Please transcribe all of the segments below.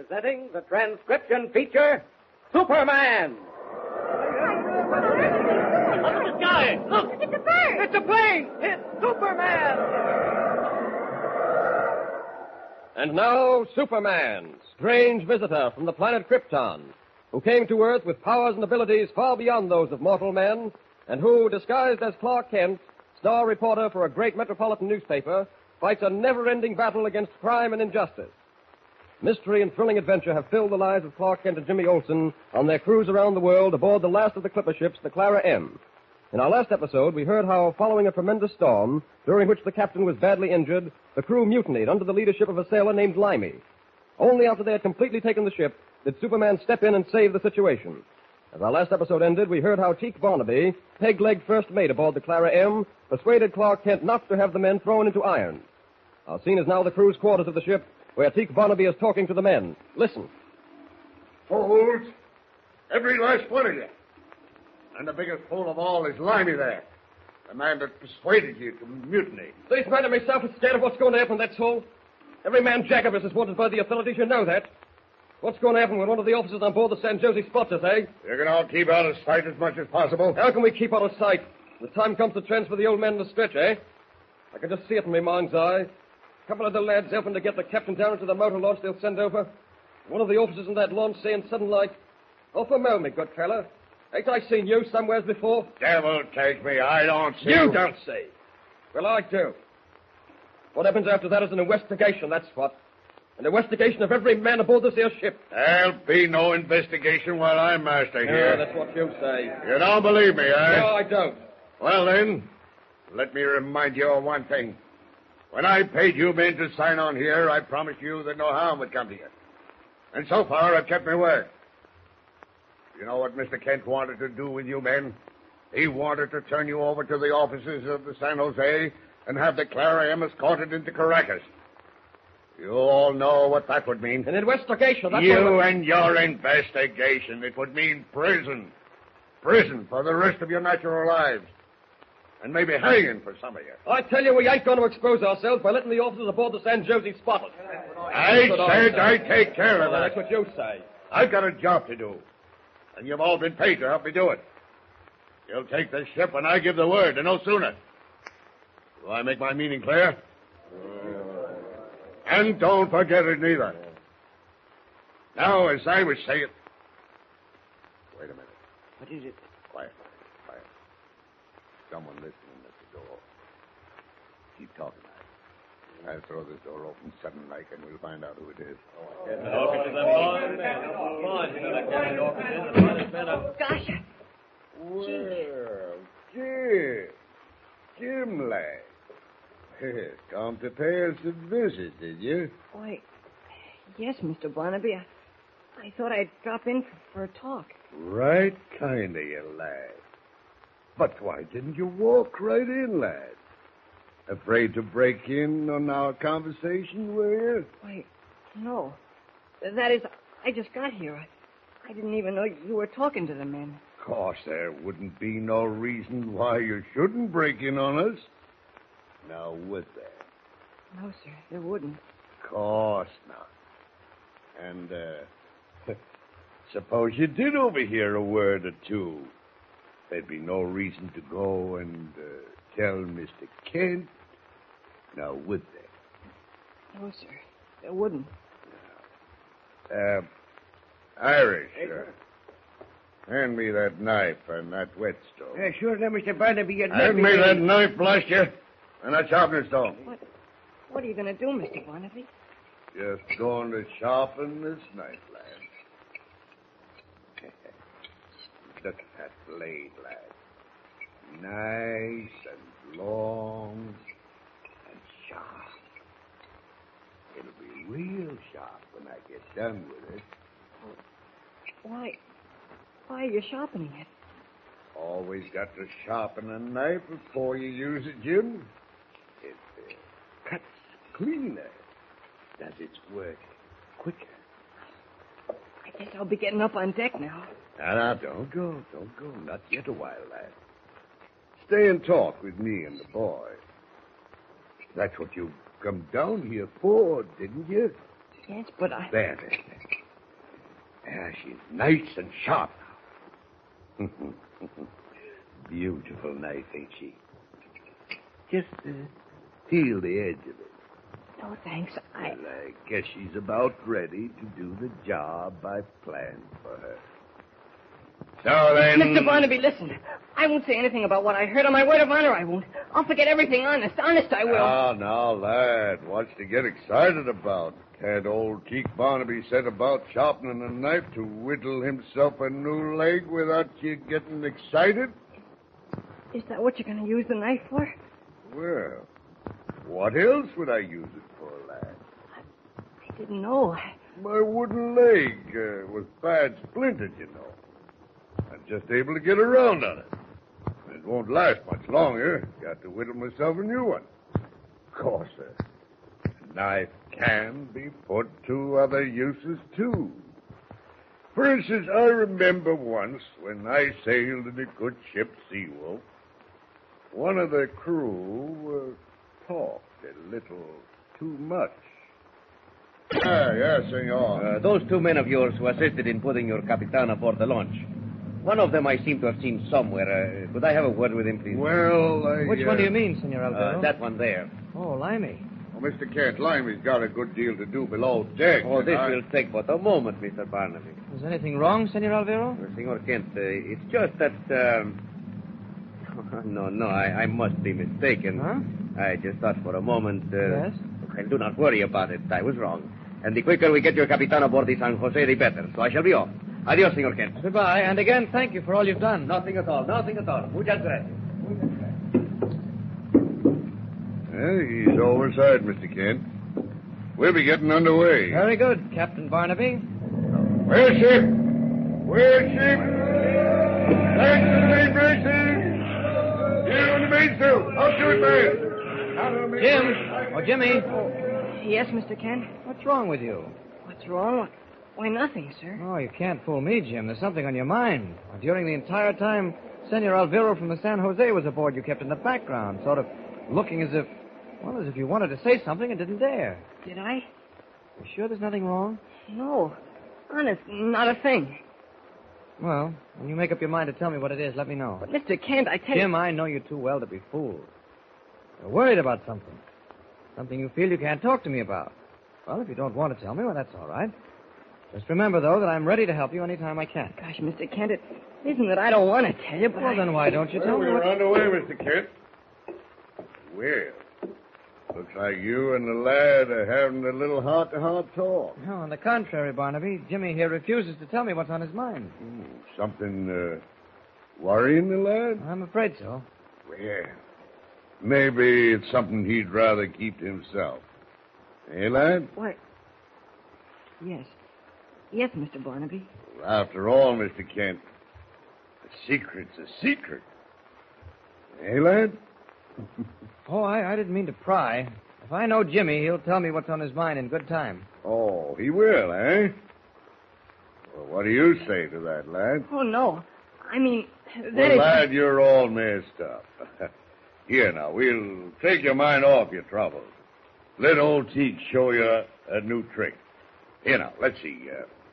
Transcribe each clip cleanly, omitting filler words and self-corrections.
Presenting the transcription feature, Superman. Look at the sky! Look! It's a bird! It's a plane! It's Superman! And now, Superman, strange visitor from the planet Krypton, who came to Earth with powers and abilities far beyond those of mortal men, and who, disguised as Clark Kent, star reporter for a great metropolitan newspaper, fights a never-ending battle against crime and injustice. Mystery and thrilling adventure have filled the lives of Clark Kent and Jimmy Olsen on their cruise around the world aboard the last of the clipper ships, the Clara M. In our last episode, we heard how, following a tremendous storm, during which the captain was badly injured, the crew mutinied under the leadership of a sailor named Limey. Only after they had completely taken the ship did Superman step in and save the situation. As our last episode ended, we heard how Teak Barnaby, peg-leg first mate aboard the Clara M, persuaded Clark Kent not to have the men thrown into irons. Our scene is now the crew's quarters of the ship, where Teak Barnaby is talking to the men. Listen. Fools! Every last one of you. And the biggest fool of all is Limey there. The man that persuaded you to mutiny. These men and myself are scared of what's going to happen, that's all. Every man jack of us is wanted by the authorities, you know that. What's going to happen when one of the officers on board the San Jose spots us, eh? You can all keep out of sight as much as possible. How can we keep out of sight? The time comes to transfer the old man in the stretch, eh? I can just see it in my mind's eye. A couple of the lads helping to get the captain down into the motor launch they'll send over. One of the officers in that launch saying sudden like, "Off a mo, me good fella. Ain't I seen you somewheres before?" Devil take me, I don't see... You don't see. Well, I do. What happens after that is an investigation, that's what. An investigation of every man aboard this here ship. There'll be no investigation while I'm master here. Yeah, that's what you say. You don't believe me, eh? No, I don't. Well, then, let me remind you of one thing. When I paid you men to sign on here, I promised you that no harm would come to you. And so far, I've kept my word. You know what Mr. Kent wanted to do with you men? He wanted to turn you over to the officers of the San Jose and have the Clara M escorted into Caracas. You all know what that would mean. An investigation, that's You and your investigation. It would mean prison. Prison for the rest of your natural lives. And maybe hanging for some of you. I tell you, we ain't going to expose ourselves by letting the officers aboard the San Jose spot us. I said I'd take care of that. That's what you say. I've got a job to do. And you've all been paid to help me do it. You'll take this ship when I give the word, and no sooner. Do I make my meaning clear? And don't forget it neither. Now, as I was saying... Wait a minute. What is it? Quiet. Someone listening at the door. Keep talking. I'll throw this door open sudden like, and we'll find out who it is. Gosh. Well, Jim, lad. Come to pay us a visit, did you? Why, yes, Mr. Barnaby. I thought I'd drop in for a talk. Right kind of you, lad. But why didn't you walk right in, lad? Afraid to break in on our conversation, were you? Why, no. That is, I just got here. I didn't even know you were talking to the men. Of course, there wouldn't be no reason why you shouldn't break in on us. Now, would there? No, sir, there wouldn't. Of course not. And, suppose you did overhear a word or two. There'd be no reason to go and tell Mr. Kent. Now, would there? No, sir, there wouldn't. Irish, hand me that knife and that whetstone. Sure, then, Mr. Barnaby. Hand me that knife, blast you, and that sharpening stone. What are you going to do, Mr. Barnaby? Just going to sharpen this knife, lad. Look at that blade, lad. Nice and long and sharp. It'll be real sharp when I get done with it. Why are you sharpening it? Always got to sharpen a knife before you use it, Jim. It cuts cleaner. Does its work quicker. I guess I'll be getting up on deck now. Now, don't go. Not yet a while, lad. Stay and talk with me and the boy. That's what you come down here for, didn't you? Yes, but I... There. Yeah, she's nice and sharp now. Beautiful knife, ain't she? Just feel the edge of it. No, thanks. Well, I guess she's about ready to do the job I planned for her. So then... Mr. Barnaby, listen. I won't say anything about what I heard. On my word of honor, I won't. I'll forget everything honest. Honest, I will. Now, lad. What's to get excited about? Can't old Teak Barnaby set about sharpening a knife to whittle himself a new leg without you getting excited? Is that what you're going to use the knife for? Well, what else would I use it for, lad? I didn't know. My wooden leg was bad splintered, you know. I'm just able to get around on it. It won't last much longer. Got to whittle myself a new one. Of course, a knife can be put to other uses, too. For instance, I remember once when I sailed in a good ship, Seawolf, one of the crew talked a little too much. Yes, senor. Those two men of yours who assisted in putting your Capitan aboard the launch. One of them I seem to have seen somewhere. Could I have a word with him, please? Well, Which one do you mean, Senor Alvaro? That one there. Oh, Limey. Well, Mr. Kent, Limey's got a good deal to do below deck. Oh, this will take but a moment, Mr. Barnaby. Is anything wrong, Senor Alvaro? Senor Kent, it's just that, No, I must be mistaken. Huh? I just thought for a moment... Yes? Well, do not worry about it. I was wrong. And the quicker we get your Capitan aboard the San Jose, the better. So I shall be off. Adios, Senor Kent. Goodbye, and again, thank you for all you've done. Nothing at all. Muchas gracias. He's overside, Mr. Kent. We'll be getting underway. Very good, Captain Barnaby. Where's ship? Where's ship? Back to the main braces. You on the mainsail. Up to it, man. Out on the main Jim. brace. Oh, Jimmy. Yes, Mr. Kent? What's wrong with you? What's wrong? Why, nothing, sir. Oh, you can't fool me, Jim. There's something on your mind. During the entire time Senor Alvaro from the San Jose was aboard, you kept in the background, sort of looking as if you wanted to say something and didn't dare. Did I? You sure there's nothing wrong? No. Honest, not a thing. Well, when you make up your mind to tell me what it is, let me know. But, Mr. Kent, I tell you... Jim, I know you too well to be fooled. You're worried about something. Something you feel you can't talk to me about. Well, if you don't want to tell me, well, that's all right. Just remember, though, that I'm ready to help you any time I can. Gosh, Mr. Kent, it isn't that I don't want to tell you, but Well, then why don't you tell me We're what... underway, Mr. Kent. Well, looks like you and the lad are having a little heart-to-heart talk. No, on the contrary, Barnaby. Jimmy here refuses to tell me what's on his mind. Something worrying the lad? I'm afraid so. Well, maybe it's something he'd rather keep to himself. Eh, lad? Why... Yes. Yes, Mr. Barnaby. Well, after all, Mr. Kent, a secret's a secret. Eh, lad? Oh, I didn't mean to pry. If I know Jimmy, he'll tell me what's on his mind in good time. Oh, he will, eh? Well, what do you say to that, lad? Oh, no. I mean, that Well, is... lad, you're all messed up. Here, now, we'll take your mind off your troubles. Let old Teak show you a new trick. Here, now, let's see.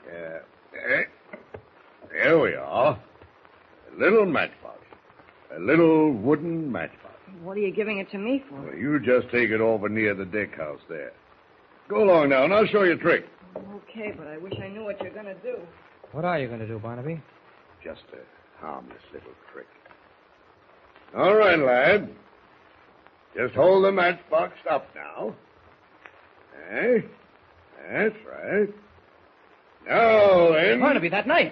There we are. A little matchbox. A little wooden matchbox. What are you giving it to me for? Well, you just take it over near the deck house there. Go along now, and I'll show you a trick. Okay, but I wish I knew what you're going to do. What are you going to do, Barnaby? Just a harmless little trick. All right, lad. Just hold the matchbox up now. Eh? That's right. Now, then... Barnaby, that knife!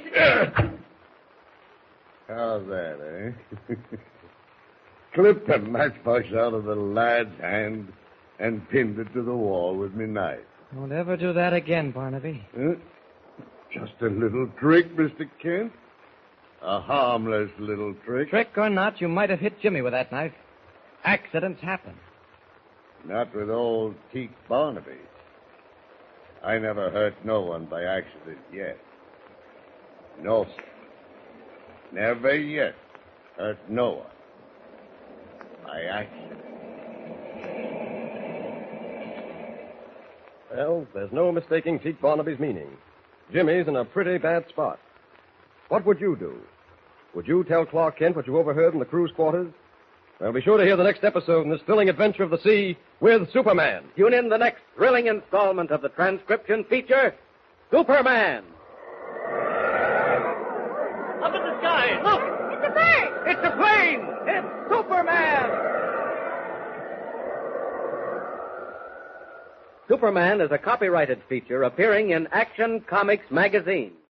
How's that, eh? Clipped the matchbox out of the lad's hand and pinned it to the wall with me knife. Don't ever do that again, Barnaby. Huh? Just a little trick, Mr. Kent. A harmless little trick. Trick or not, you might have hit Jimmy with that knife. Accidents happen. Not with old Teak Barnaby. I never hurt no one by accident yet. No, sir. Never yet hurt no one by accident. Well, there's no mistaking Teak Barnaby's meaning. Jimmy's in a pretty bad spot. What would you do? Would you tell Clark Kent what you overheard in the crew's quarters? Well, be sure to hear the next episode in this thrilling adventure of the sea with Superman. Tune in the next thrilling installment of the transcription feature, Superman. Up in the sky. Look! It's a bird! It's a plane! It's Superman! Superman is a copyrighted feature appearing in Action Comics magazine.